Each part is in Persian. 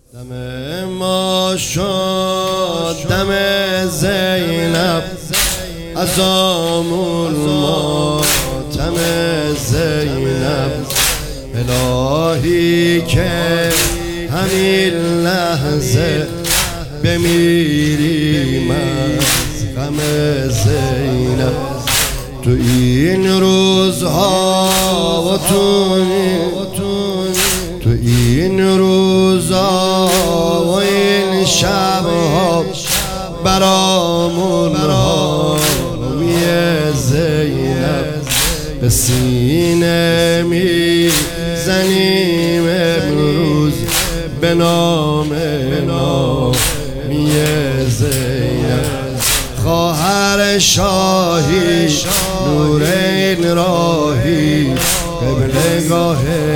دم ما شد دم زینب از آمون ماتم زینب الهی که همین لحظه بمیریم از غم زینب. تو این روزها و تو این روزها و این شبها برامون حامی زینب به سینه میزنیم امروز به نام نامی زینب. خواهر شاهی نورین راهی قبلگاه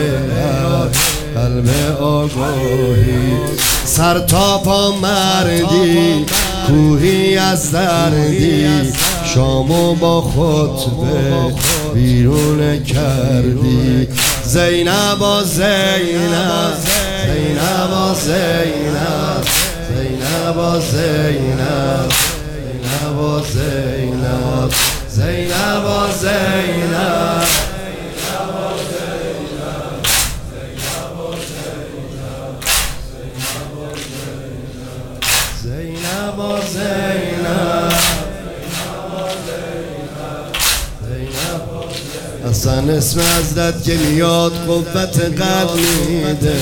قلب آگاهی سر تا پا مردی کوهی از دردی شامو با خطبه بیرون کردی. زینب و زینب زینب و زینب زینب و زینب زینب و زینب زینب و زینب زینب و زینب اصلا اسم حضرت که میاد قوت قلب میده.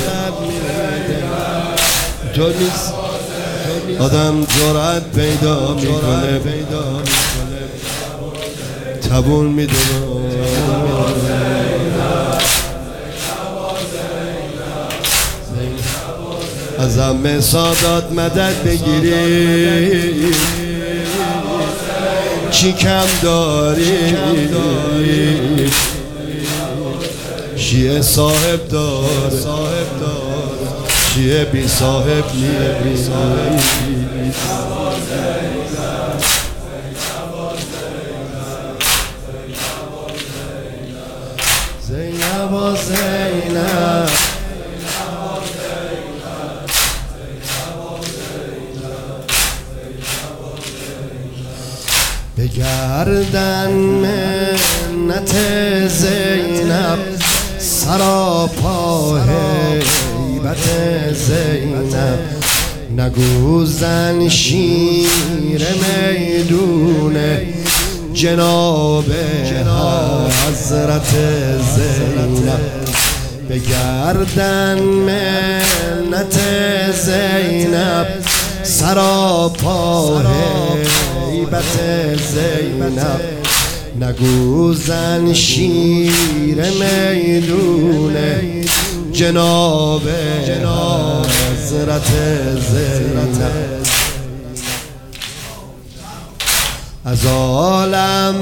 تو نیست آدم جرأت پیدا میکنه تبون میدونه. از عمه سادات مدد بگیری چی کم داری. شیعه صاحب دار شیعه بی صاحب نیست. زینب و زینب بگردن منت زینب سراپا هیبت زینب. نگو زن شیر میدونه جناب حضرت زینب. بگردن منت زینب سراپا هیبت زینب. نگو زن شیر میدونه جناب حضرت زینب. از عالم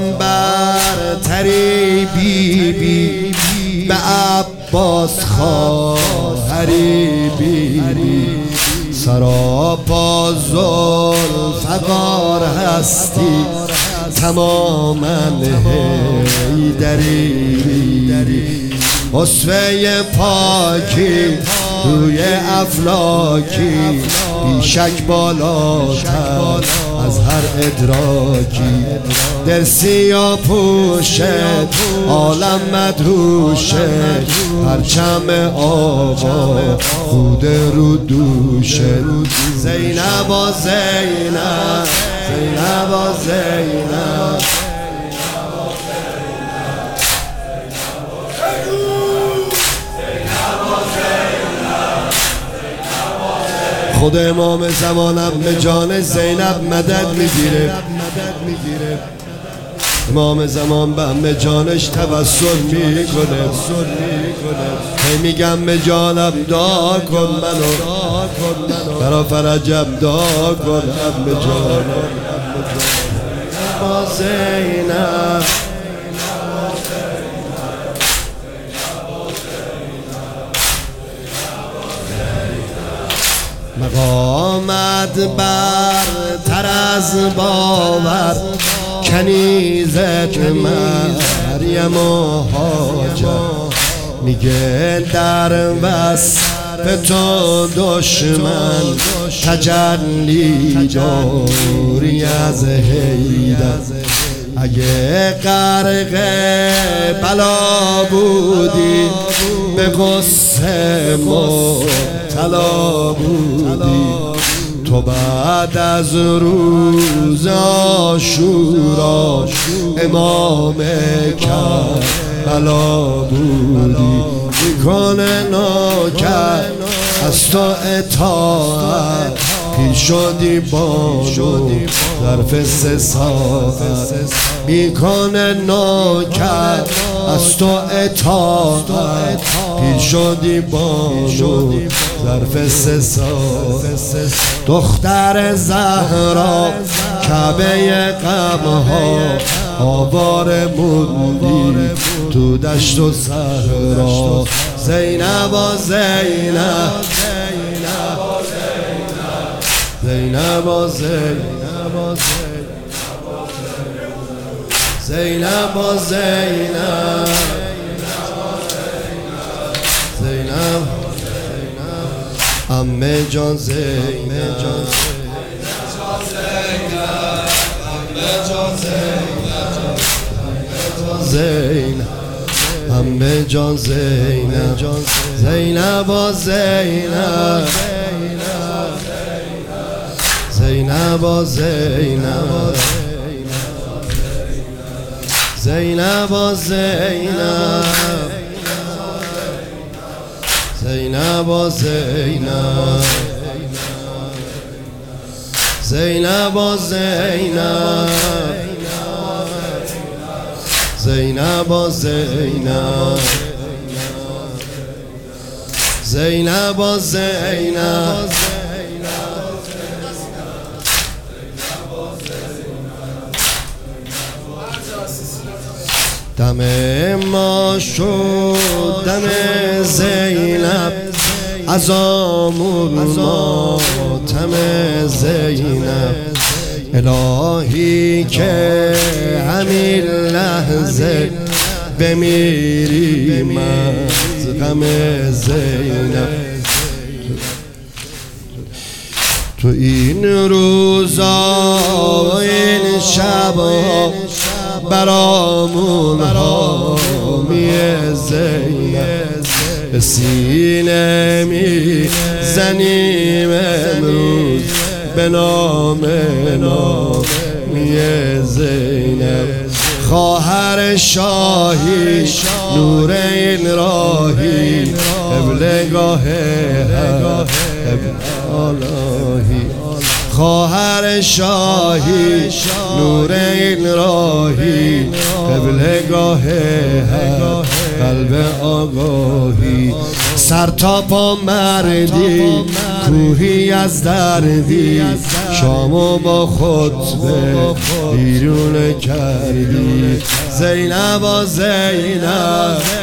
برتری بی به عباس خواهری بی سراپا ذوالفقار هستی تماما حیدری. اسوه پاکی روی افلاکی بیشک بالاتر از هر ادراکی. در سیاه پوشت عالم مدهوشت پرچم آقا خوده رو دوشت. زینب و زینب زینب و زینب خود امام زمانم به جان زینب مدد میگیره. امام زمان به جانش توسل میکنه. هی میگم به جانم دعا کن منو برا فرجم دعا کن به جانم. با زینب مقامت برتر از باور کنیزت مریم و هاجر. میگه در وصل به تو دشمن تجلی داری از حیدر. اگه غرق بلا بودی به غصه مبتلا بودی، تو بعد از روز عاشورا امام کربلا بودی. میکنه نوکر از تو اطاعت، پیر شدی بانو ظرف 3 ساعت. میکنه نوکر از تو اطاعت، پیر شدی بانو ظرف 3 ساعت. دختر زهرا کعبه غمها، آواره موندی تو دشت و صحرا. زینب و زینب، زینب و زینب، زینب و زینب، زینب عمه جان زینب، زینب عمه جان زینب، زینب و زینب، زینب و زینب، زینب و زینب، زینب و زینب، زینب و زینب، زینب و زینب، زینب و زینب، دم ما شد دم زینب، از آمون ماتم زینب. الهی که همین لحظه بمیریم از غم زینب. تو این روزا این شبا برامون حامی زینب. به سینه می زنیم امروز به نام نامی زینب. خواهر شاهی نور این راهی، قبلگاه الهی. خواهر شاهی نور این راهی، قبلگاه قلب آگاهی. سر تا پا مردی کوهی از دردی، شامو با خطبه بیرون کردی. زینب و زینب،